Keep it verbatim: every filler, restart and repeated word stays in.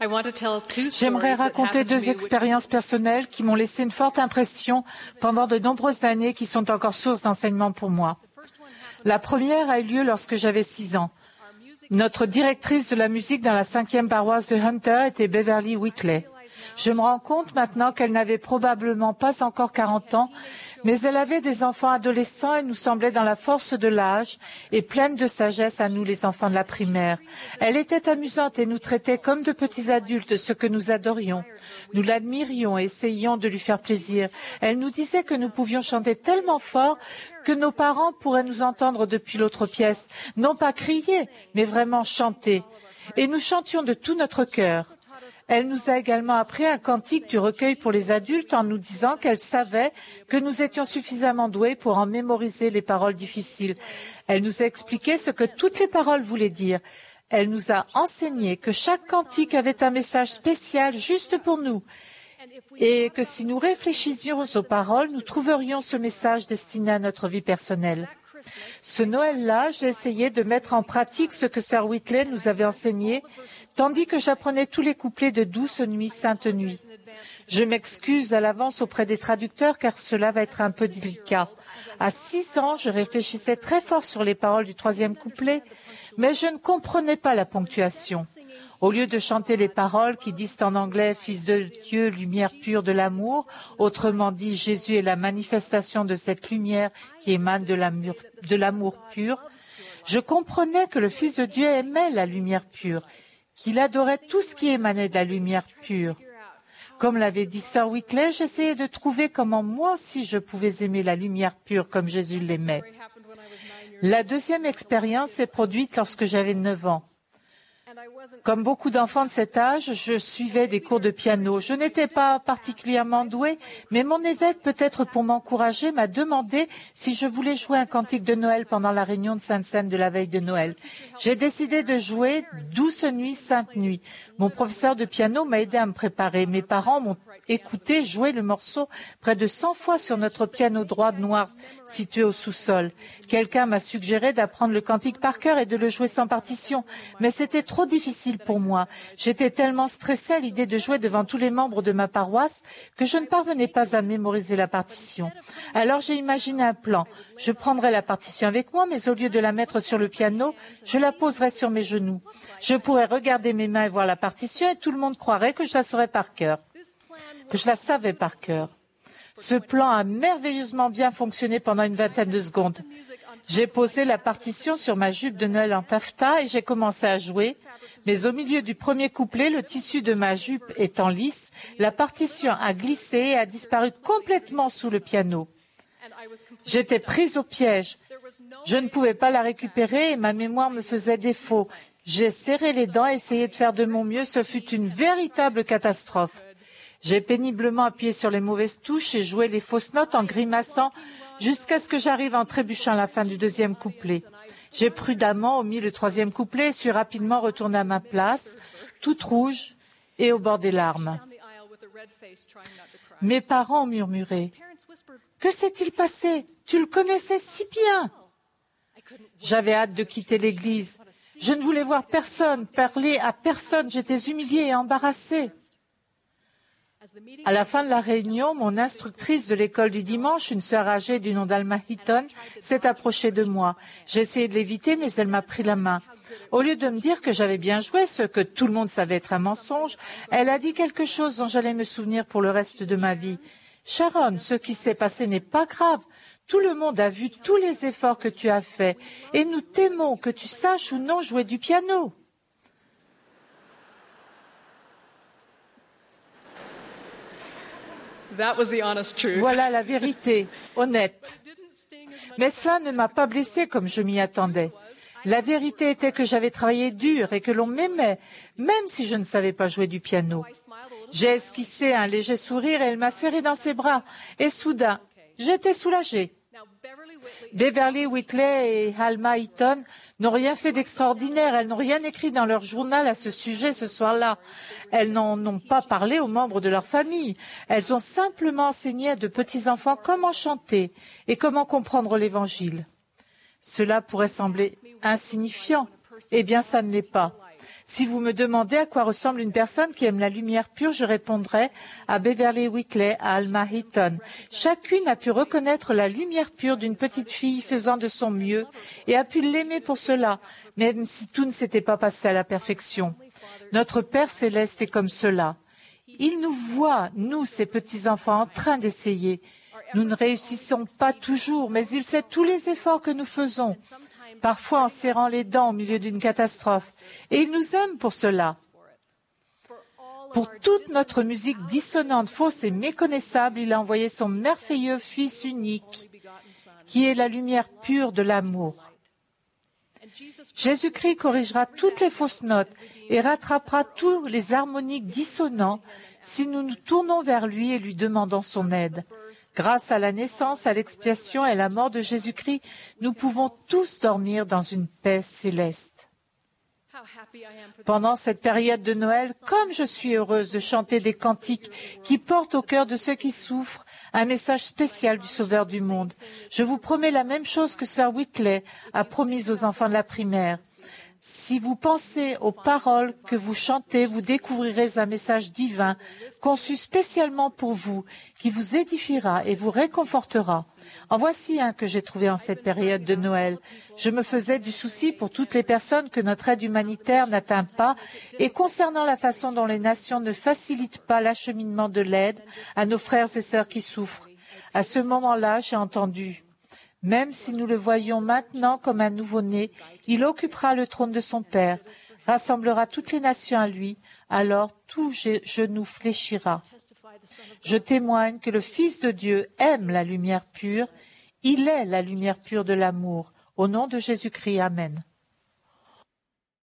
J'aimerais raconter deux expériences personnelles qui m'ont laissé une forte impression pendant de nombreuses années qui sont encore source d'enseignement pour moi. La première a eu lieu lorsque j'avais six ans. Notre directrice de la musique dans la cinquième paroisse de Hunter était Beverly Whitley. Je me rends compte maintenant qu'elle n'avait probablement pas encore quarante ans, mais elle avait des enfants adolescents et nous semblait dans la force de l'âge et pleine de sagesse à nous, les enfants de la primaire. Elle était amusante et nous traitait comme de petits adultes, ce que nous adorions. Nous l'admirions et essayions de lui faire plaisir. Elle nous disait que nous pouvions chanter tellement fort que nos parents pourraient nous entendre depuis l'autre pièce, non pas crier, mais vraiment chanter. Et nous chantions de tout notre cœur. Elle nous a également appris un cantique du recueil pour les adultes en nous disant qu'elle savait que nous étions suffisamment doués pour en mémoriser les paroles difficiles. Elle nous a expliqué ce que toutes les paroles voulaient dire. Elle nous a enseigné que chaque cantique avait un message spécial juste pour nous et que si nous réfléchissions aux paroles, nous trouverions ce message destiné à notre vie personnelle. Ce Noël-là, j'ai essayé de mettre en pratique ce que Sœur Whitley nous avait enseigné, tandis que j'apprenais tous les couplets de Douce nuit, Sainte nuit. Je m'excuse à l'avance auprès des traducteurs car cela va être un peu délicat. À six ans, je réfléchissais très fort sur les paroles du troisième couplet, mais je ne comprenais pas la ponctuation. Au lieu de chanter les paroles qui disent en anglais « Fils de Dieu, lumière pure de l'amour », autrement dit « Jésus est la manifestation de cette lumière qui émane de l'amour, de l'amour pur », je comprenais que le Fils de Dieu aimait la lumière pure, qu'il adorait tout ce qui émanait de la lumière pure. Comme l'avait dit Sœur Whitley, j'essayais de trouver comment moi aussi je pouvais aimer la lumière pure comme Jésus l'aimait. La deuxième expérience s'est produite lorsque j'avais neuf ans. Comme beaucoup d'enfants de cet âge, je suivais des cours de piano. Je n'étais pas particulièrement douée, mais mon évêque, peut-être pour m'encourager, m'a demandé si je voulais jouer un cantique de Noël pendant la réunion de Sainte-Seine de la veille de Noël. J'ai décidé de jouer « Douce nuit, Sainte nuit ». Mon professeur de piano m'a aidé à me préparer. Mes parents m'ont écouté jouer le morceau près de cent fois sur notre piano droit noir situé au sous-sol. Quelqu'un m'a suggéré d'apprendre le cantique par cœur et de le jouer sans partition, mais c'était trop difficile pour moi. J'étais tellement stressée à l'idée de jouer devant tous les membres de ma paroisse que je ne parvenais pas à mémoriser la partition. Alors j'ai imaginé un plan. Je prendrais la partition avec moi, mais au lieu de la mettre sur le piano, je la poserais sur mes genoux. Je pourrais regarder mes mains et voir la partition et tout le monde croirait que je la saurais par cœur, que je la savais par cœur. Ce plan a merveilleusement bien fonctionné pendant une vingtaine de secondes. J'ai posé la partition sur ma jupe de Noël en taffetas et j'ai commencé à jouer, mais au milieu du premier couplet, le tissu de ma jupe étant lisse, la partition a glissé et a disparu complètement sous le piano. J'étais prise au piège. Je ne pouvais pas la récupérer et ma mémoire me faisait défaut. J'ai serré les dents et essayé de faire de mon mieux. Ce fut une véritable catastrophe. J'ai péniblement appuyé sur les mauvaises touches et joué les fausses notes en grimaçant jusqu'à ce que j'arrive en trébuchant à la fin du deuxième couplet. J'ai prudemment omis le troisième couplet et suis rapidement retournée à ma place, toute rouge et au bord des larmes. Mes parents ont murmuré « Que s'est-il passé? Tu le connaissais si bien !» J'avais hâte de quitter l'église. Je ne voulais voir personne, parler à personne. J'étais humiliée et embarrassée. À la fin de la réunion, mon instructrice de l'école du dimanche, une sœur âgée du nom d'Alma Hitton, s'est approchée de moi. J'ai essayé de l'éviter, mais elle m'a pris la main. Au lieu de me dire que j'avais bien joué, ce que tout le monde savait être un mensonge, elle a dit quelque chose dont j'allais me souvenir pour le reste de ma vie. « Sharon, ce qui s'est passé n'est pas grave. Tout le monde a vu tous les efforts que tu as faits et nous t'aimons, que tu saches ou non jouer du piano. » Voilà la vérité, honnête. Mais cela ne m'a pas blessée comme je m'y attendais. La vérité était que j'avais travaillé dur et que l'on m'aimait, même si je ne savais pas jouer du piano. J'ai esquissé un léger sourire et elle m'a serré dans ses bras. Et soudain, j'étais soulagée. Beverly Whitley et Alma Hitton n'ont rien fait d'extraordinaire. Elles n'ont rien écrit dans leur journal à ce sujet ce soir-là. Elles n'en ont pas parlé aux membres de leur famille. Elles ont simplement enseigné à de petits enfants comment chanter et comment comprendre l'Évangile. Cela pourrait sembler insignifiant. Eh bien, ça ne l'est pas. Si vous me demandez à quoi ressemble une personne qui aime la lumière pure, je répondrai à Beverly Whitley, à Alma Hitton. Chacune a pu reconnaître la lumière pure d'une petite fille faisant de son mieux et a pu l'aimer pour cela, même si tout ne s'était pas passé à la perfection. Notre Père céleste est comme cela. Il nous voit, nous, ses petits-enfants, en train d'essayer. Nous ne réussissons pas toujours, mais il sait tous les efforts que nous faisons, parfois en serrant les dents au milieu d'une catastrophe. Et il nous aime pour cela. Pour toute notre musique dissonante, fausse et méconnaissable, il a envoyé son merveilleux Fils unique, qui est la lumière pure de l'amour. Jésus-Christ corrigera toutes les fausses notes et rattrapera tous les harmoniques dissonants si nous nous tournons vers lui et lui demandons son aide. Grâce à la naissance, à l'expiation et à la mort de Jésus-Christ, nous pouvons tous dormir dans une paix céleste. Pendant cette période de Noël, comme je suis heureuse de chanter des cantiques qui portent au cœur de ceux qui souffrent un message spécial du Sauveur du monde. Je vous promets la même chose que Sir Whitley a promise aux enfants de la primaire. Si vous pensez aux paroles que vous chantez, vous découvrirez un message divin conçu spécialement pour vous, qui vous édifiera et vous réconfortera. En voici un que j'ai trouvé en cette période de Noël. Je me faisais du souci pour toutes les personnes que notre aide humanitaire n'atteint pas et concernant la façon dont les nations ne facilitent pas l'acheminement de l'aide à nos frères et sœurs qui souffrent. À ce moment-là, j'ai entendu: même si nous le voyons maintenant comme un nouveau-né, il occupera le trône de son Père, rassemblera toutes les nations à lui, alors tout genou fléchira. Je témoigne que le Fils de Dieu aime la lumière pure, il est la lumière pure de l'amour. Au nom de Jésus-Christ, Amen.